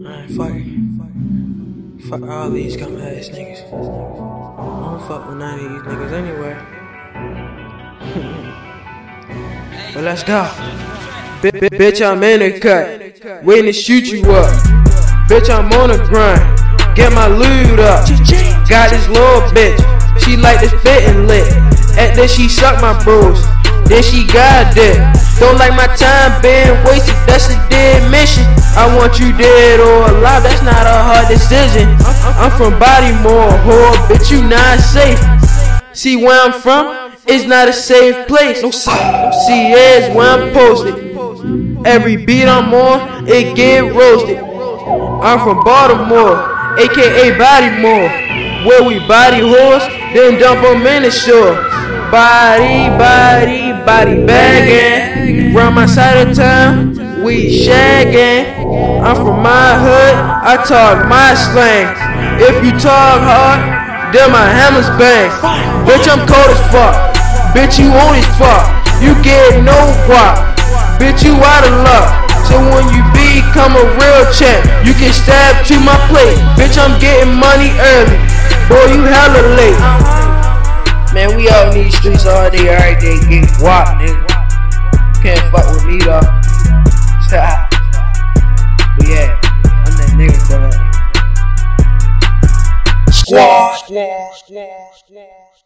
Man, fuck all these come ass niggas. I don't fuck with none of these niggas anyway. But let's go. Bitch, I'm in the cut, waiting to shoot you up. Bitch, I'm on the grind, get my loot up. Got this little bitch, she like this fitting lit. At this she suck my bros, then she got dick. Don't like my time being wasted, that's a dead mission. I want you dead or alive, that's not a hard decision. I'm from Baltimore, whore, bitch, you not safe. See where I'm from, it's not a safe place. See, it's where I'm posted. Every beat I'm on, it get roasted. I'm from Baltimore, aka Bodymore, where we body horse, then dump them in the shore. Body bagging. Round my side of town, we shagging. I'm from my hood, I talk my slang. If you talk hard, then my hammers bang. Bitch, I'm cold as fuck. Bitch, you old as fuck. You get no guap. Bitch, you out of luck. So when you become a real champ, you can stab to my plate. Bitch, I'm getting money early. Boy, you hella late. Man, we out in these streets all day, every day, get guap, nigga. Can't fuck with me though. But yeah, I'm that nigga, dog. Squad.